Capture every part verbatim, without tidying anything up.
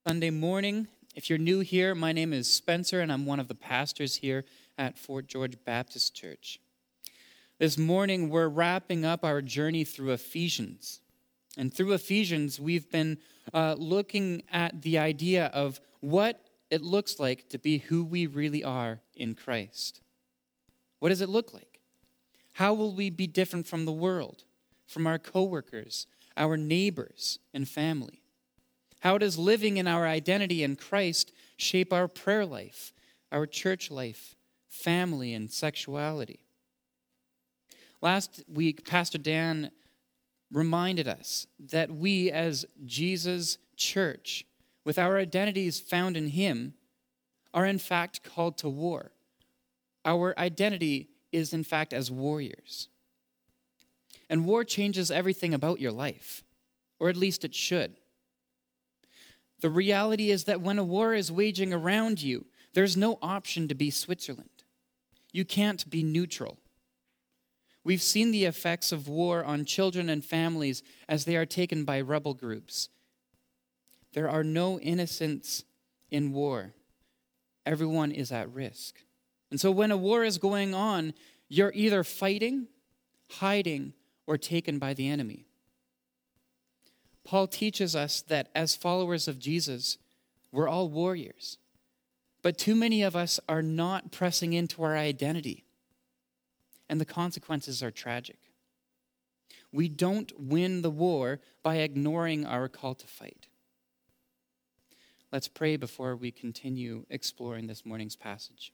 Sunday morning. If you're new here, my name is Spencer, and I'm one of the pastors here at Fort George Baptist Church. This morning, we're wrapping up our journey through Ephesians. And through Ephesians, we've been uh, looking at the idea of what it looks like to be who we really are in Christ. What does it look like? How will we be different from the world, from our coworkers, our neighbors, and family? How does living in our identity in Christ shape our prayer life, our church life, family, and sexuality? Last week, Pastor Dan reminded us that we as Jesus' church, with our identities found in him, are in fact called to war. Our identity is in fact as warriors. And war changes everything about your life, or at least it should. The reality is that when a war is waging around you, there's no option to be Switzerland. You can't be neutral. We've seen the effects of war on children and families as they are taken by rebel groups. There are no innocents in war. Everyone is at risk. And so when a war is going on, you're either fighting, hiding, or taken by the enemy. Paul teaches us that as followers of Jesus, we're all warriors. But too many of us are not pressing into our identity, and the consequences are tragic. We don't win the war by ignoring our call to fight. Let's pray before we continue exploring this morning's passage.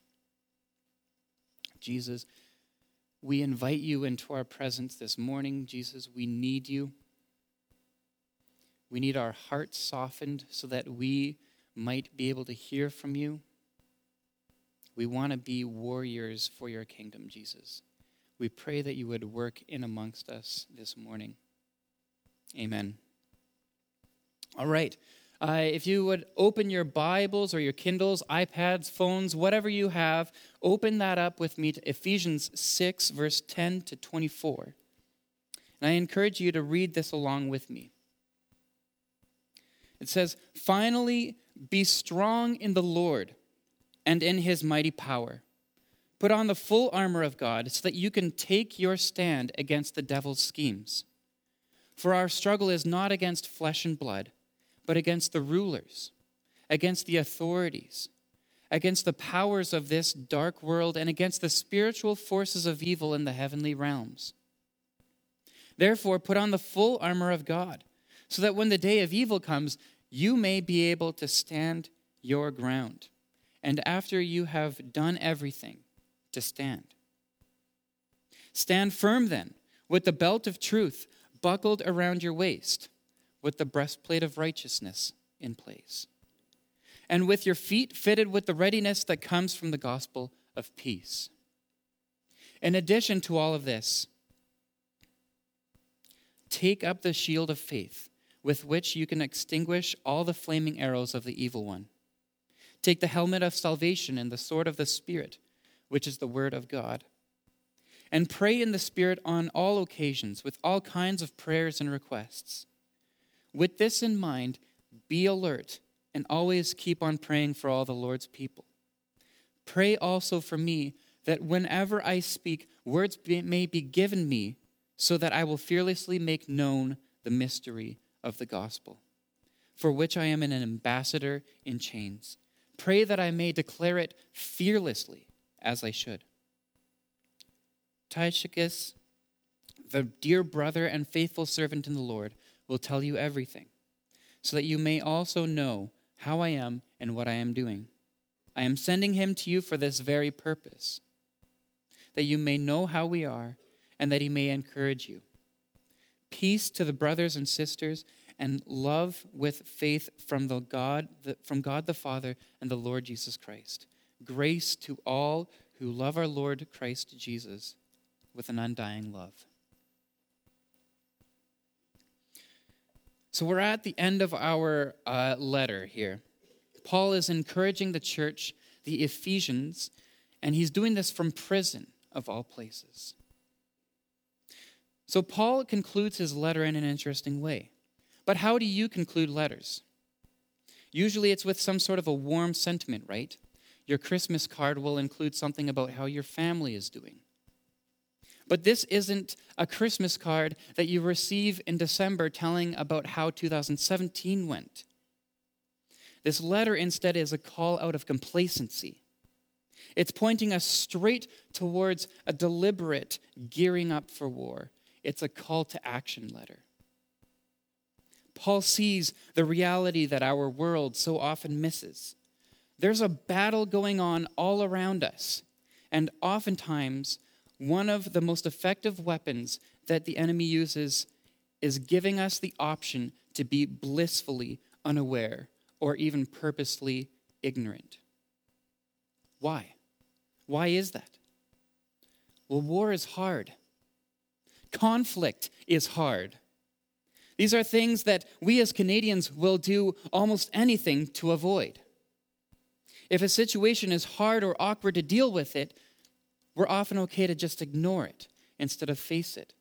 Jesus, we invite you into our presence this morning. Jesus, we need you. We need our hearts softened so that we might be able to hear from you. We want to be warriors for your kingdom, Jesus. We pray that you would work in amongst us this morning. Amen. All right. Uh, if you would open your Bibles or your Kindles, iPads, phones, whatever you have, open that up with me to Ephesians six, verse ten to twenty-four. And I encourage you to read this along with me. It says, "Finally, be strong in the Lord and in his mighty power. Put on the full armor of God so that you can take your stand against the devil's schemes. For our struggle is not against flesh and blood, but against the rulers, against the authorities, against the powers of this dark world, and against the spiritual forces of evil in the heavenly realms. Therefore, put on the full armor of God, so that when the day of evil comes, you may be able to stand your ground. And after you have done everything, to stand. Stand firm then, with the belt of truth buckled around your waist, with the breastplate of righteousness in place, and with your feet fitted with the readiness that comes from the gospel of peace. In addition to all of this, take up the shield of faith, with which you can extinguish all the flaming arrows of the evil one. Take the helmet of salvation and the sword of the Spirit, which is the word of God. And pray in the Spirit on all occasions, with all kinds of prayers and requests. With this in mind, be alert and always keep on praying for all the Lord's people. Pray also for me that whenever I speak, words may be given me so that I will fearlessly make known the mystery of the gospel, for which I am an ambassador in chains. Pray that I may declare it fearlessly as I should. Tychicus, the dear brother and faithful servant in the Lord, will tell you everything, so that you may also know how I am and what I am doing. I am sending him to you for this very purpose, that you may know how we are and that he may encourage you. Peace to the brothers and sisters, and love with faith from the God, from God the Father and the Lord Jesus Christ. Grace to all who love our Lord Christ Jesus with an undying love." So we're at the end of our uh, letter here. Paul is encouraging the church, the Ephesians, and he's doing this from prison, of all places. So Paul concludes his letter in an interesting way. But how do you conclude letters? Usually it's with some sort of a warm sentiment, right? Your Christmas card will include something about how your family is doing. But this isn't a Christmas card that you receive in December telling about how two thousand seventeen went. This letter instead is a call out of complacency. It's pointing us straight towards a deliberate gearing up for war. It's a call to action letter. Paul sees the reality that our world so often misses. There's a battle going on all around us, and oftentimes one of the most effective weapons that the enemy uses is giving us the option to be blissfully unaware or even purposely ignorant. Why? Why is that? Well, war is hard. Conflict is hard. These are things that we as Canadians will do almost anything to avoid. If a situation is hard or awkward to deal with it, we're often okay to just ignore it instead of face it.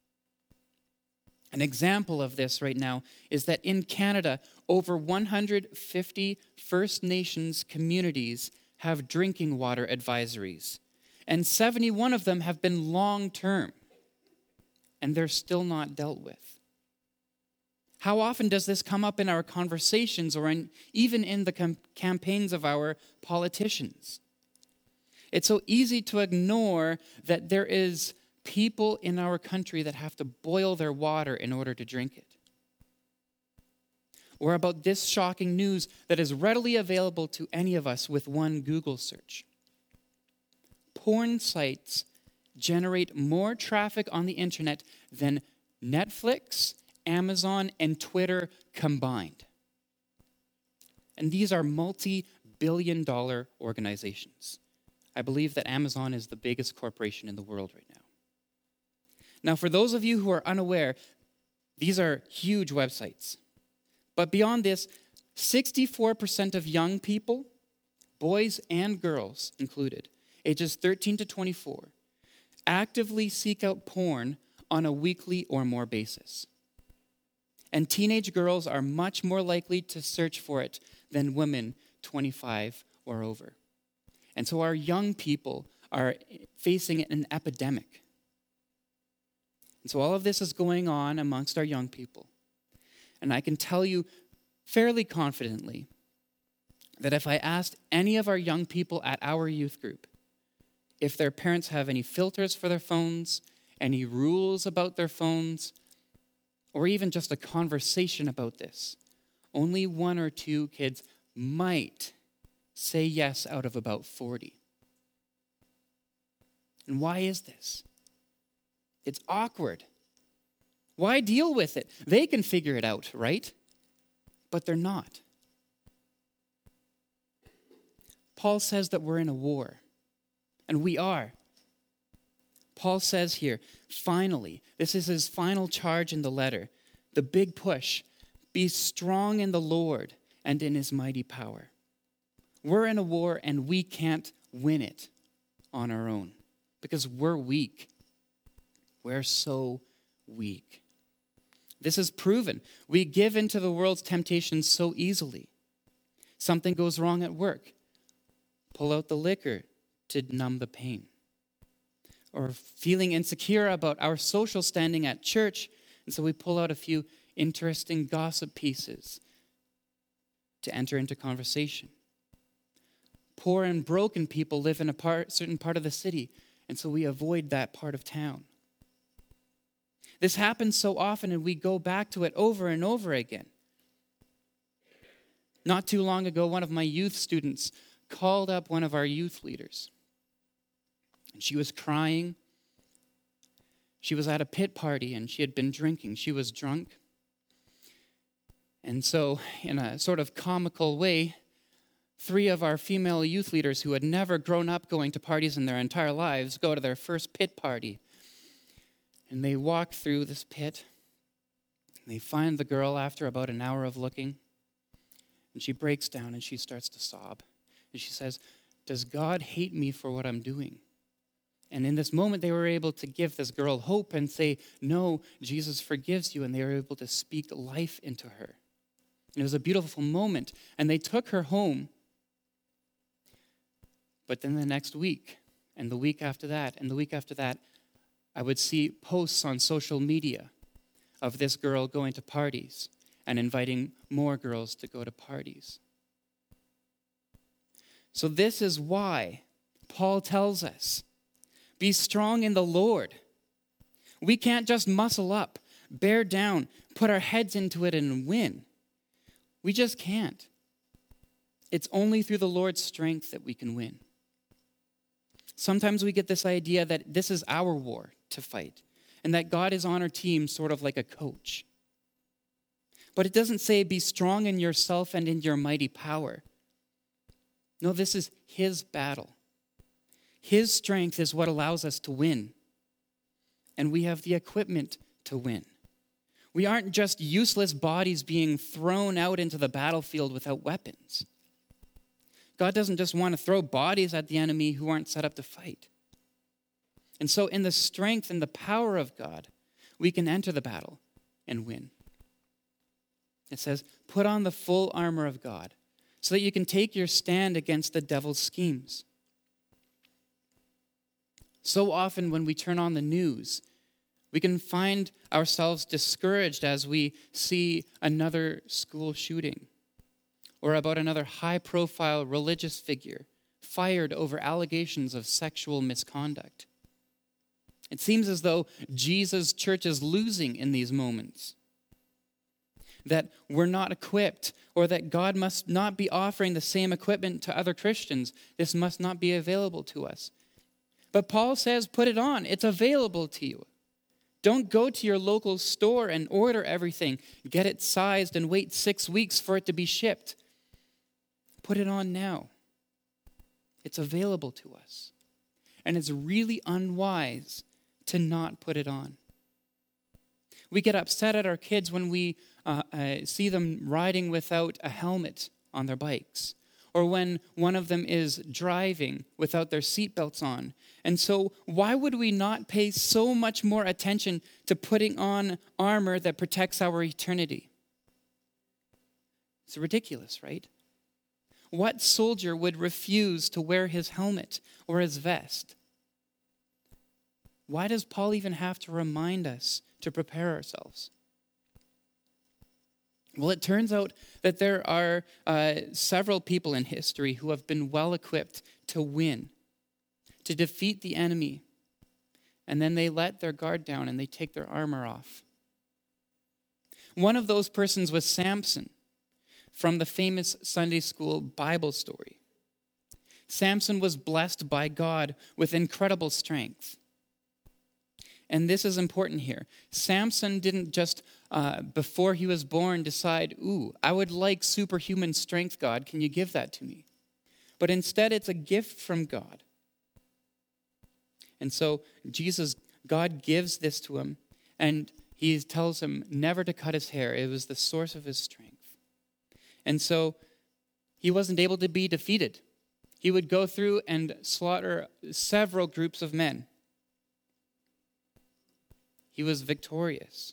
An example of this right now is that in Canada, over one hundred fifty First Nations communities have drinking water advisories, and seventy-one of them have been long-term, and they're still not dealt with. How often does this come up in our conversations or in, even in the com- campaigns of our politicians? It's so easy to ignore that there is people in our country that have to boil their water in order to drink it. Or about this shocking news that is readily available to any of us with one Google search. Porn sites generate more traffic on the internet than Netflix, Amazon, and Twitter combined. And these are multi-billion dollar organizations. I believe that Amazon is the biggest corporation in the world right now. Now, for those of you who are unaware, these are huge websites. But beyond this, sixty-four percent of young people, boys and girls included, ages thirteen to twenty-four, actively seek out porn on a weekly or more basis. And teenage girls are much more likely to search for it than women twenty-five or over. And so our young people are facing an epidemic. And so all of this is going on amongst our young people. And I can tell you fairly confidently that if I asked any of our young people at our youth group if their parents have any filters for their phones, any rules about their phones, or even just a conversation about this, only one or two kids might say yes out of about forty. And why is this? It's awkward. Why deal with it? They can figure it out, right? But they're not. Paul says that we're in a war, and we are. Paul says here, finally, this is his final charge in the letter, the big push, be strong in the Lord and in his mighty power. We're in a war and we can't win it on our own because we're weak. We're so weak. This is proven. We give into the world's temptations so easily. Something goes wrong at work. Pull out the liquor to numb the pain. Or feeling insecure about our social standing at church, and so we pull out a few interesting gossip pieces to enter into conversation. Poor and broken people live in a part, certain part of the city, and so we avoid that part of town. This happens so often, and we go back to it over and over again. Not too long ago, one of my youth students called up one of our youth leaders. And she was crying. She was at a pit party, and she had been drinking. She was drunk. And so, in a sort of comical way, three of our female youth leaders who had never grown up going to parties in their entire lives go to their first pit party. And they walk through this pit. And they find the girl after about an hour of looking. And she breaks down and she starts to sob. And she says, "Does God hate me for what I'm doing?" And in this moment, they were able to give this girl hope and say, "No, Jesus forgives you." And they were able to speak life into her. It was a beautiful moment, and they took her home. But then the next week, and the week after that, and the week after that, I would see posts on social media of this girl going to parties and inviting more girls to go to parties. So this is why Paul tells us, be strong in the Lord. We can't just muscle up, bear down, put our heads into it and win. We just can't. It's only through the Lord's strength that we can win. Sometimes we get this idea that this is our war to fight, and that God is on our team sort of like a coach. But it doesn't say be strong in yourself and in your mighty power. No, this is his battle. His strength is what allows us to win. And we have the equipment to win. We aren't just useless bodies being thrown out into the battlefield without weapons. God doesn't just want to throw bodies at the enemy who aren't set up to fight. And so in the strength and the power of God, we can enter the battle and win. It says, put on the full armor of God so that you can take your stand against the devil's schemes. So often when we turn on the news, we can find ourselves discouraged as we see another school shooting or about another high-profile religious figure fired over allegations of sexual misconduct. It seems as though Jesus' church is losing in these moments, that we're not equipped, or that God must not be offering the same equipment to other Christians. This must not be available to us. But Paul says, put it on. It's available to you. Don't go to your local store and order everything, get it sized, and wait six weeks for it to be shipped. Put it on now. It's available to us. And it's really unwise to not put it on. We get upset at our kids when we uh, uh, see them riding without a helmet on their bikes, or when one of them is driving without their seatbelts on. And so why would we not pay so much more attention to putting on armor that protects our eternity? It's ridiculous, right? What soldier would refuse to wear his helmet or his vest? Why does Paul even have to remind us to prepare ourselves? Well, it turns out that there are uh, several people in history who have been well equipped to win, to defeat the enemy, and then they let their guard down and they take their armor off. One of those persons was Samson, from the famous Sunday school Bible story. Samson was blessed by God with incredible strength. And this is important here. Samson didn't just, uh, before he was born, decide, ooh, I would like superhuman strength, God. Can you give that to me? But instead, it's a gift from God. And so Jesus, God gives this to him, and he tells him never to cut his hair. It was the source of his strength. And so he wasn't able to be defeated. He would go through and slaughter several groups of men. He was victorious.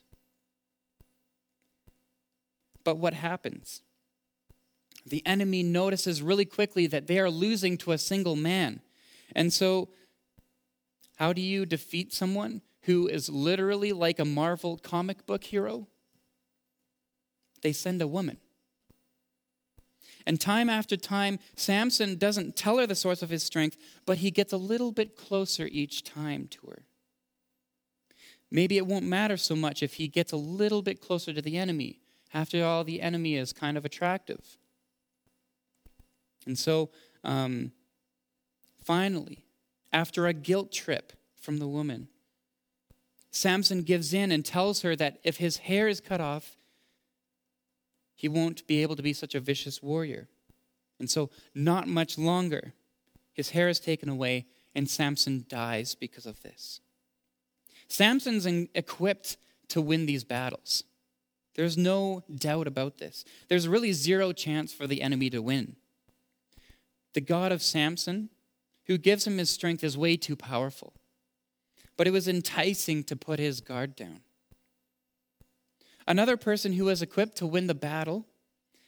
But what happens? The enemy notices really quickly that they are losing to a single man. And so, how do you defeat someone who is literally like a Marvel comic book hero? They send a woman. And time after time, Samson doesn't tell her the source of his strength, but he gets a little bit closer each time to her. Maybe it won't matter so much if he gets a little bit closer to the enemy. After all, the enemy is kind of attractive. And so, um, finally, after a guilt trip from the woman, Samson gives in and tells her that if his hair is cut off, he won't be able to be such a vicious warrior. And so, not much longer, his hair is taken away, and Samson dies because of this. Samson's equipped to win these battles. There's no doubt about this. There's really zero chance for the enemy to win. The God of Samson, who gives him his strength, is way too powerful. But it was enticing to put his guard down. Another person who was equipped to win the battle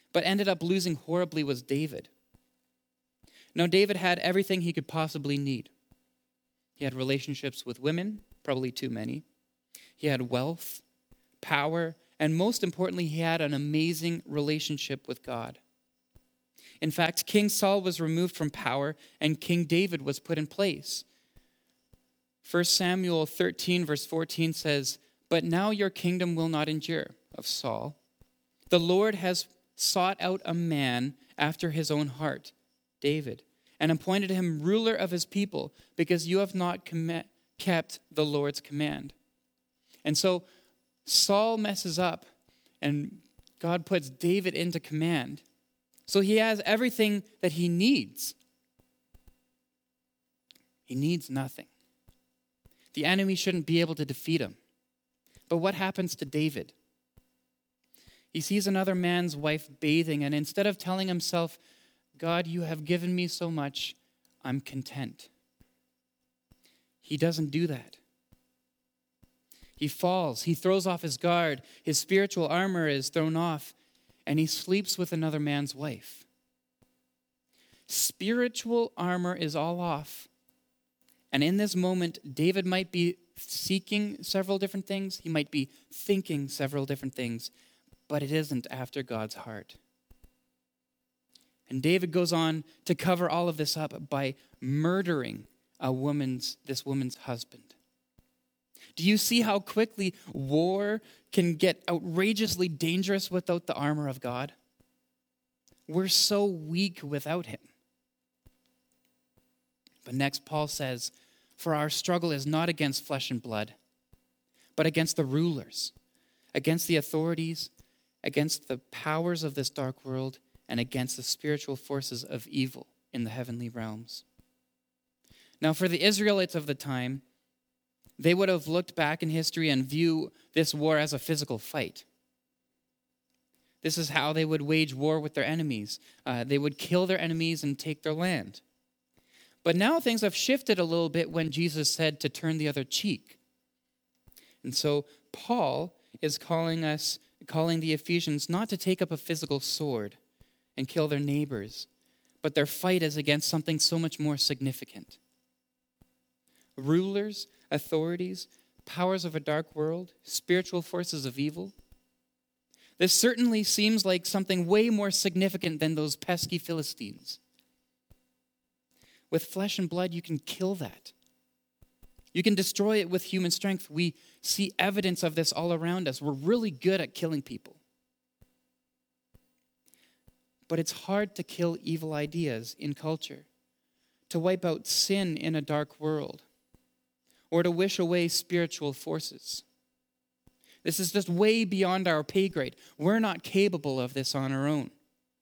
but ended up losing horribly was David. Now, David had everything he could possibly need. He had relationships with women, probably too many. He had wealth, power, and most importantly, he had an amazing relationship with God. In fact, King Saul was removed from power and King David was put in place. First Samuel thirteen, verse fourteen says, "But now your kingdom will not endure," of Saul. "The Lord has sought out a man after his own heart, David, and appointed him ruler of his people, because you have not com- kept the Lord's command." And so Saul messes up, and God puts David into command. So he has everything that he needs. He needs nothing. The enemy shouldn't be able to defeat him. But what happens to David? He sees another man's wife bathing, and instead of telling himself, "God, you have given me so much, I'm content," he doesn't do that. He falls. He throws off his guard. His spiritual armor is thrown off, and he sleeps with another man's wife. Spiritual armor is all off. And in this moment, David might be seeking several different things. He might be thinking several different things, but it isn't after God's heart. And David goes on to cover all of this up by murdering a woman's, this woman's husband. Do you see how quickly war can get outrageously dangerous without the armor of God? We're so weak without him. But next, Paul says, "For our struggle is not against flesh and blood, but against the rulers, against the authorities, against the powers of this dark world, and against the spiritual forces of evil in the heavenly realms." Now, for the Israelites of the time, they would have looked back in history and view this war as a physical fight. This is how they would wage war with their enemies. Uh, they would kill their enemies and take their land. But now things have shifted a little bit when Jesus said to turn the other cheek. And so Paul is calling us, calling the Ephesians not to take up a physical sword and kill their neighbors, but their fight is against something so much more significant. Rulers, authorities, powers of a dark world, spiritual forces of evil. This certainly seems like something way more significant than those pesky Philistines. With flesh and blood, you can kill that. You can destroy it with human strength. We see evidence of this all around us. We're really good at killing people. But it's hard to kill evil ideas in culture, to wipe out sin in a dark world, or to wish away spiritual forces. This is just way beyond our pay grade. We're not capable of this on our own.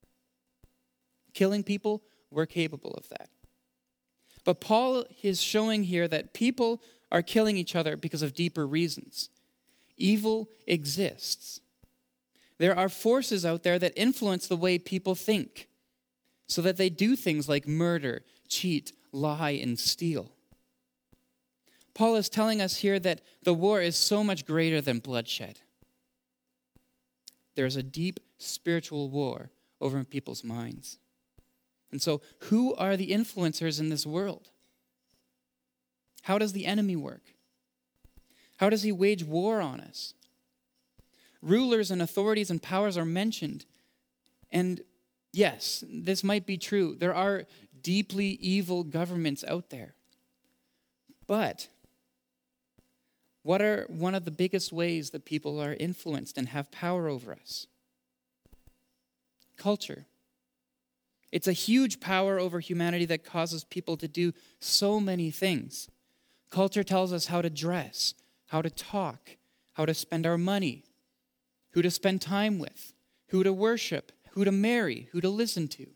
Killing people, we're capable of that. But Paul is showing here that people are killing each other because of deeper reasons. Evil exists. There are forces out there that influence the way people think, so that they do things like murder, cheat, lie, and steal. Paul is telling us here that the war is so much greater than bloodshed. There's a deep spiritual war over people's minds. And so, who are the influencers in this world? How does the enemy work? How does he wage war on us? Rulers and authorities and powers are mentioned. And yes, this might be true. There are deeply evil governments out there. But what are one of the biggest ways that people are influenced and have power over us? Culture. It's a huge power over humanity that causes people to do so many things. Culture tells us how to dress, how to talk, how to spend our money, who to spend time with, who to worship, who to marry, who to listen to.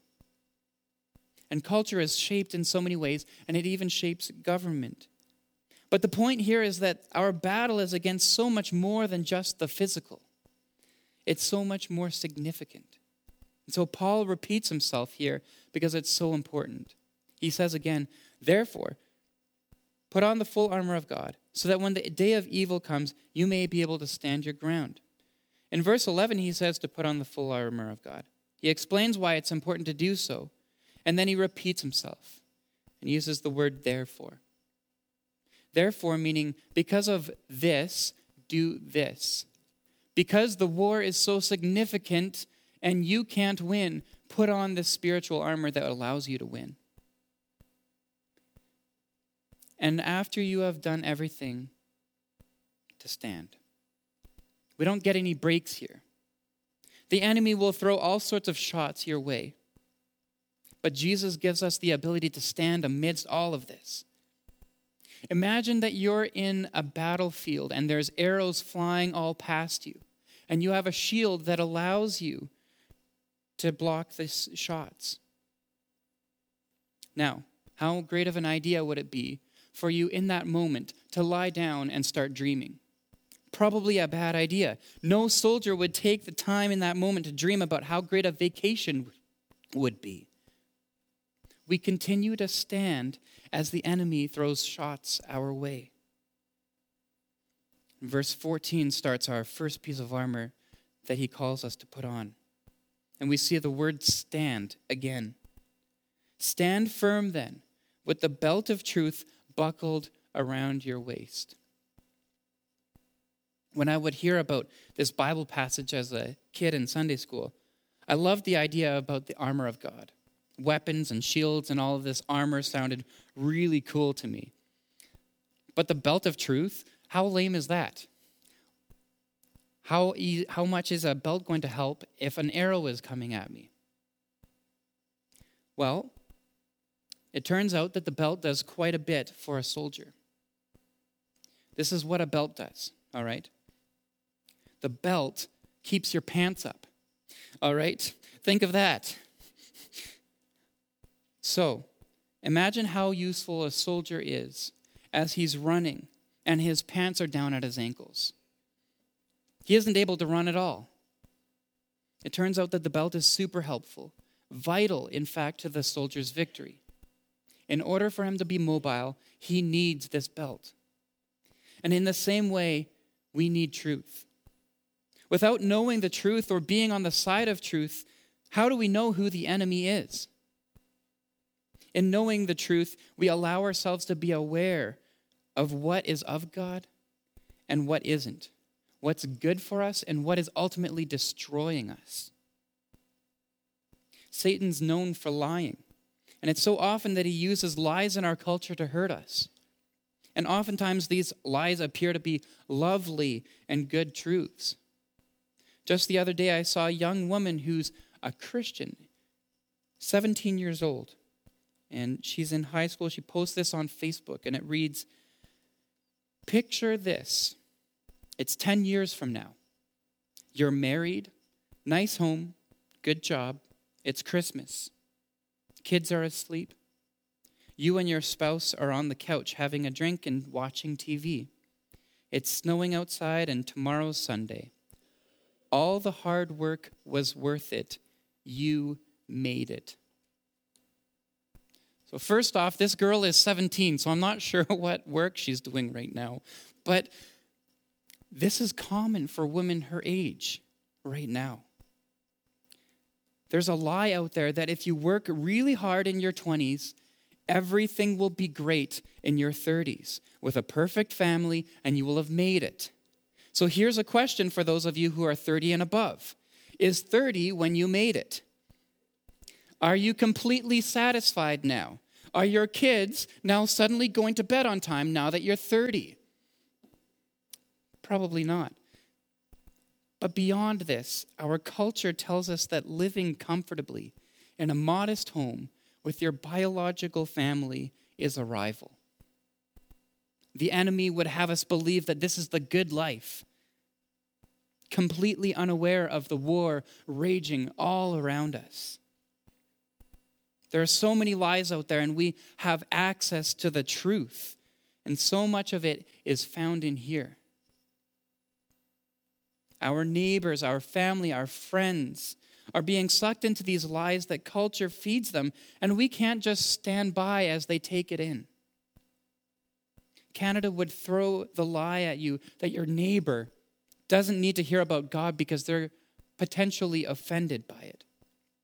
And culture is shaped in so many ways, and it even shapes government. But the point here is that our battle is against so much more than just the physical. It's so much more significant. And so Paul repeats himself here because it's so important. He says again, "Therefore, put on the full armor of God, so that when the day of evil comes, you may be able to stand your ground." In verse eleven, he says to put on the full armor of God. He explains why it's important to do so, and then he repeats himself and uses the word therefore. Therefore, meaning because of this, do this. Because the war is so significant and you can't win, put on the spiritual armor that allows you to win. And after you have done everything, to stand. We don't get any breaks here. The enemy will throw all sorts of shots your way. But Jesus gives us the ability to stand amidst all of this. Imagine that you're in a battlefield and there's arrows flying all past you, and you have a shield that allows you to block the shots. Now, how great of an idea would it be for you in that moment to lie down and start dreaming? Probably a bad idea. No soldier would take the time in that moment to dream about how great a vacation would be. We continue to stand as the enemy throws shots our way. Verse fourteen starts our first piece of armor that he calls us to put on. And we see the word stand again. Stand firm then, with the belt of truth buckled around your waist. When I would hear about this Bible passage as a kid in Sunday school, I loved the idea about the armor of God. Weapons and shields and all of this armor sounded really cool to me. But the belt of truth, how lame is that? How, e- how much is a belt going to help if an arrow is coming at me? Well, it turns out that the belt does quite a bit for a soldier. This is what a belt does, all right? The belt keeps your pants up, all right? Think of that. So, imagine how useful a soldier is as he's running and his pants are down at his ankles. He isn't able to run at all. It turns out that the belt is super helpful, vital, in fact, to the soldier's victory. In order for him to be mobile, he needs this belt. And in the same way, we need truth. Without knowing the truth or being on the side of truth, how do we know who the enemy is? In knowing the truth, we allow ourselves to be aware of what is of God and what isn't, what's good for us and what is ultimately destroying us. Satan's known for lying, and it's so often that he uses lies in our culture to hurt us. And oftentimes these lies appear to be lovely and good truths. Just the other day, I saw a young woman who's a Christian, seventeen years old, and she's in high school. She posts this on Facebook, and it reads, "Picture this. It's ten years from now. You're married, nice home, good job. It's Christmas. Kids are asleep. You and your spouse are on the couch having a drink and watching T V. It's snowing outside, and tomorrow's Sunday. All the hard work was worth it. You made it." So first off, this girl is seventeen, so I'm not sure what work she's doing right now. But this is common for women her age right now. There's a lie out there that if you work really hard in your twenties, everything will be great in your thirties with a perfect family, and you will have made it. So here's a question for those of you who are thirty and above. Is thirty when you made it? Are you completely satisfied now? Are your kids now suddenly going to bed on time now that you're thirty? Probably not. But beyond this, our culture tells us that living comfortably in a modest home with your biological family is a rival. The enemy would have us believe that this is the good life, completely unaware of the war raging all around us. There are so many lies out there, and we have access to the truth, and so much of it is found in here. Our neighbors, our family, our friends are being sucked into these lies that culture feeds them, and we can't just stand by as they take it in. Canada would throw the lie at you that your neighbor doesn't need to hear about God because they're potentially offended by it.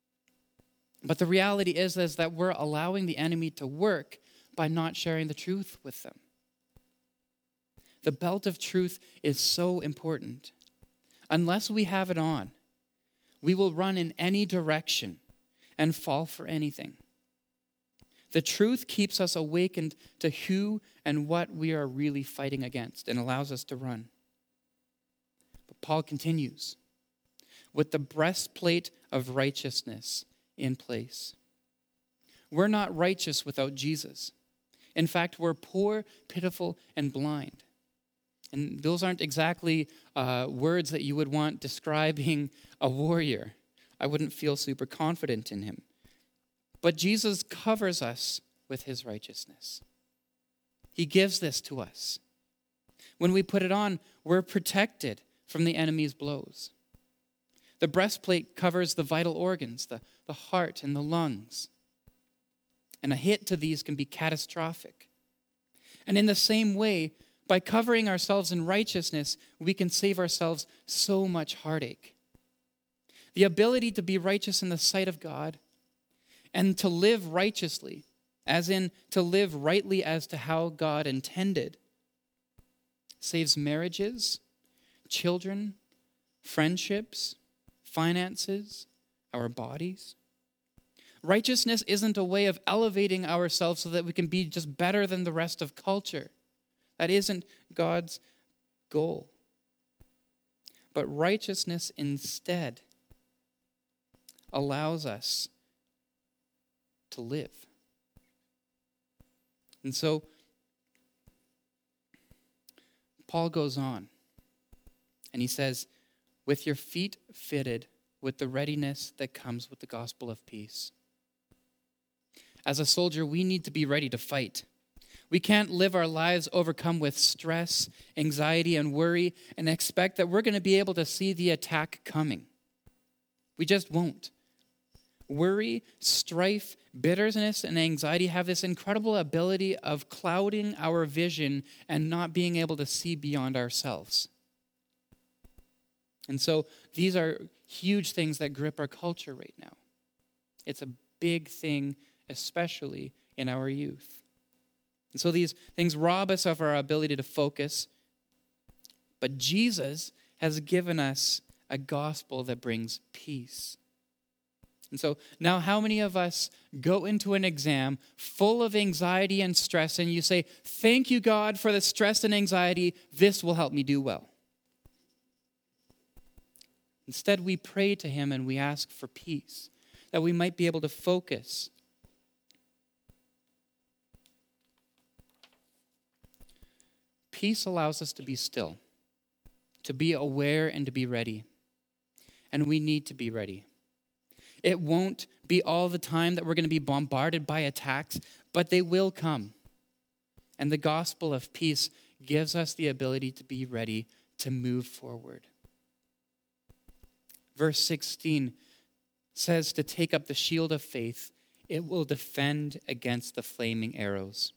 But the reality is, is that we're allowing the enemy to work by not sharing the truth with them. The belt of truth is so important. Unless we have it on, we will run in any direction and fall for anything. The truth keeps us awakened to who and what we are really fighting against and allows us to run. But Paul continues, with the breastplate of righteousness in place. We're not righteous without Jesus. In fact, we're poor, pitiful, and blind. And those aren't exactly uh, words that you would want describing a warrior. I wouldn't feel super confident in him. But Jesus covers us with his righteousness. He gives this to us. When we put it on, we're protected from the enemy's blows. The breastplate covers the vital organs, the, the heart and the lungs. And a hit to these can be catastrophic. And in the same way, by covering ourselves in righteousness, we can save ourselves so much heartache. The ability to be righteous in the sight of God and to live righteously, as in to live rightly as to how God intended, saves marriages, children, friendships, finances, our bodies. Righteousness isn't a way of elevating ourselves so that we can be just better than the rest of culture. That isn't God's goal. But righteousness instead allows us to live. And so Paul goes on and he says, with your feet fitted with the readiness that comes with the gospel of peace. As a soldier, we need to be ready to fight. We can't live our lives overcome with stress, anxiety, and worry and expect that we're going to be able to see the attack coming. We just won't. Worry, strife, bitterness, and anxiety have this incredible ability of clouding our vision and not being able to see beyond ourselves. And so these are huge things that grip our culture right now. It's a big thing, especially in our youth. And so these things rob us of our ability to focus. But Jesus has given us a gospel that brings peace. And so now how many of us go into an exam full of anxiety and stress and you say, thank you, God, for the stress and anxiety. This will help me do well. Instead, we pray to him and we ask for peace, that we might be able to focus. Peace allows us to be still, to be aware and to be ready. And we need to be ready. It won't be all the time that we're going to be bombarded by attacks, but they will come. And the gospel of peace gives us the ability to be ready to move forward. Verse sixteen says to take up the shield of faith. It will defend against the flaming arrows.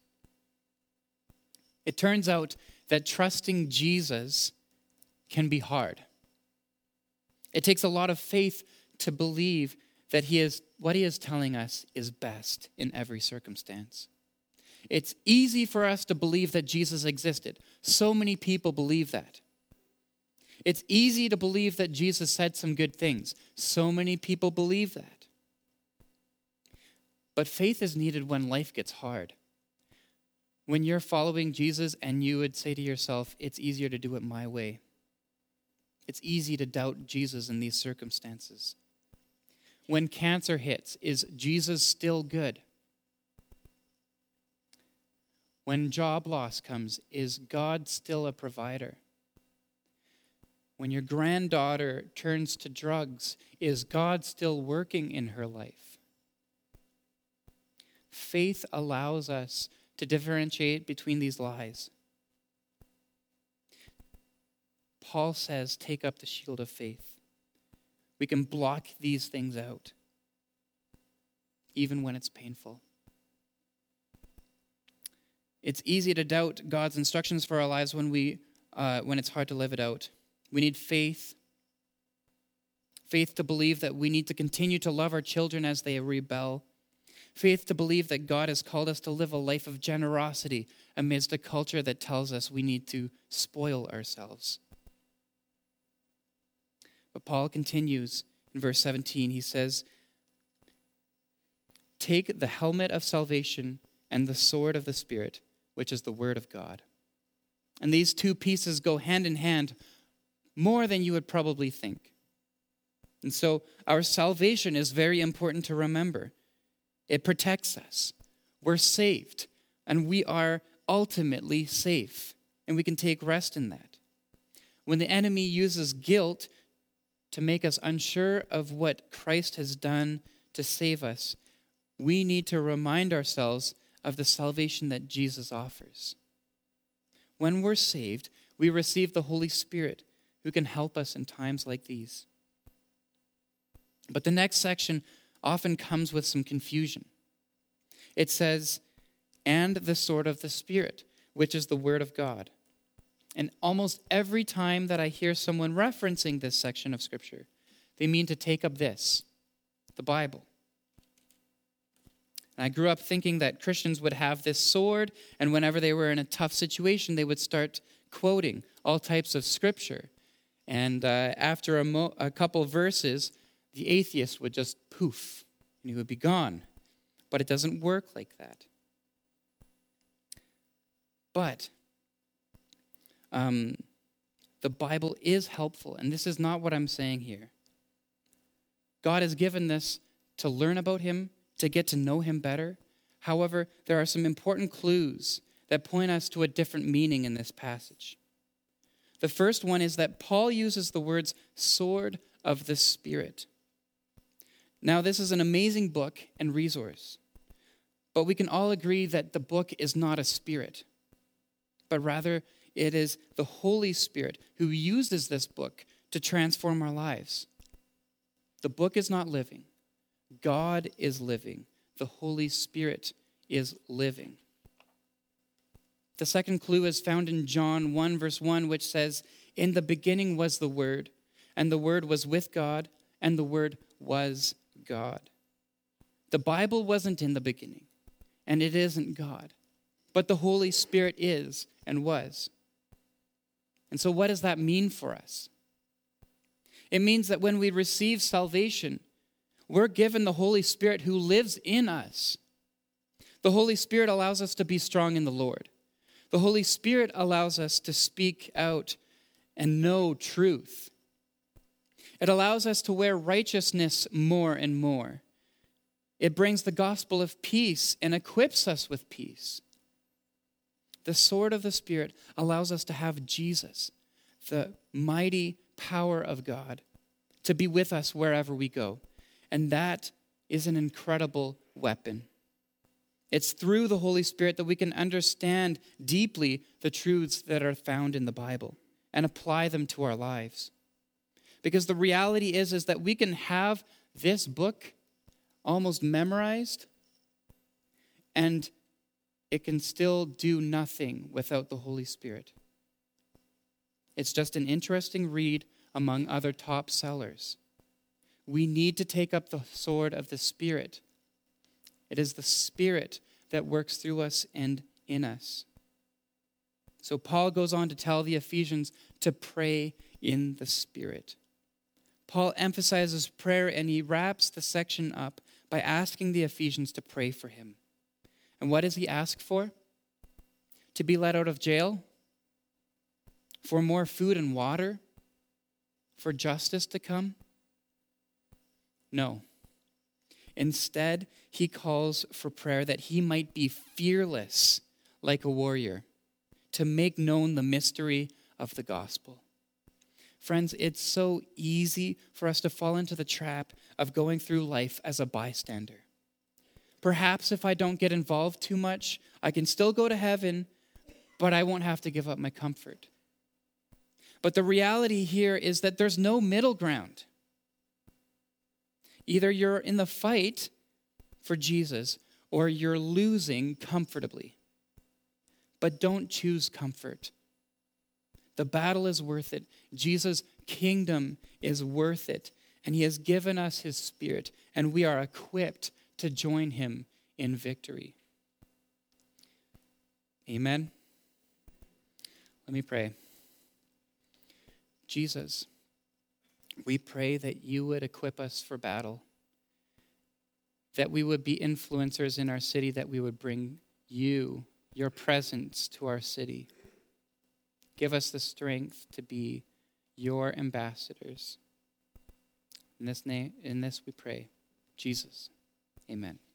It turns out that trusting Jesus can be hard. It takes a lot of faith to believe that he is what he is telling us is best in every circumstance. It's easy for us to believe that Jesus existed. So many people believe that. It's easy to believe that Jesus said some good things. So many people believe that. But faith is needed when life gets hard. When you're following Jesus and you would say to yourself, it's easier to do it my way. It's easy to doubt Jesus in these circumstances. When cancer hits, is Jesus still good? When job loss comes, is God still a provider? When your granddaughter turns to drugs, is God still working in her life? Faith allows us to differentiate between these lies. Paul says, take up the shield of faith. We can block these things out, even when it's painful. It's easy to doubt God's instructions for our lives when we, uh, when it's hard to live it out. We need faith. Faith to believe that we need to continue to love our children as they rebel. Faith to believe that God has called us to live a life of generosity amidst a culture that tells us we need to spoil ourselves. But Paul continues in verse seventeen. He says, take the helmet of salvation and the sword of the Spirit, which is the word of God. And these two pieces go hand in hand more than you would probably think. And so our salvation is very important to remember. It protects us. We're saved, and we are ultimately safe, and we can take rest in that. When the enemy uses guilt to make us unsure of what Christ has done to save us, we need to remind ourselves of the salvation that Jesus offers. When we're saved, we receive the Holy Spirit who can help us in times like these. But the next section often comes with some confusion. It says, and the sword of the Spirit, which is the word of God. And almost every time that I hear someone referencing this section of Scripture, they mean to take up this, the Bible. And I grew up thinking that Christians would have this sword, and whenever they were in a tough situation, they would start quoting all types of Scripture. And uh, after a, mo- a couple verses, the atheist would just poof, and he would be gone. But it doesn't work like that. But um, the Bible is helpful, and this is not what I'm saying here. God has given this to learn about him, to get to know him better. However, there are some important clues that point us to a different meaning in this passage. The first one is that Paul uses the words sword of the Spirit. Now, this is an amazing book and resource, but we can all agree that the book is not a spirit, but rather it is the Holy Spirit who uses this book to transform our lives. The book is not living. God is living. The Holy Spirit is living. The second clue is found in John one, verse one, which says, in the beginning was the Word, and the Word was with God, and the Word was God. The Bible wasn't in the beginning, and it isn't God, but the Holy Spirit is and was. And so what does that mean for us? It means that when we receive salvation, we're given the Holy Spirit who lives in us. The Holy Spirit allows us to be strong in the Lord. The Holy Spirit allows us to speak out and know truth. It allows us to wear righteousness more and more. It brings the gospel of peace and equips us with peace. The sword of the Spirit allows us to have Jesus, the mighty power of God, to be with us wherever we go. And that is an incredible weapon. It's through the Holy Spirit that we can understand deeply the truths that are found in the Bible and apply them to our lives. Because the reality is, is that we can have this book almost memorized, and it can still do nothing without the Holy Spirit. It's just an interesting read among other top sellers. We need to take up the sword of the Spirit. It is the Spirit that works through us and in us. So Paul goes on to tell the Ephesians to pray in the Spirit. Paul emphasizes prayer, and he wraps the section up by asking the Ephesians to pray for him. And what does he ask for? To be let out of jail? For more food and water? For justice to come? No. Instead, he calls for prayer that he might be fearless like a warrior, to make known the mystery of the gospel. Friends, it's so easy for us to fall into the trap of going through life as a bystander. Perhaps if I don't get involved too much, I can still go to heaven, but I won't have to give up my comfort. But the reality here is that there's no middle ground. Either you're in the fight for Jesus or you're losing comfortably. But don't choose comfort. The battle is worth it. Jesus' kingdom is worth it. And he has given us his Spirit, and we are equipped to join him in victory. Amen. Let me pray. Jesus, we pray that you would equip us for battle, that we would be influencers in our city, that we would bring you, your presence to our city. Give us the strength to be your ambassadors. In this name, in this we pray, Jesus. Amen.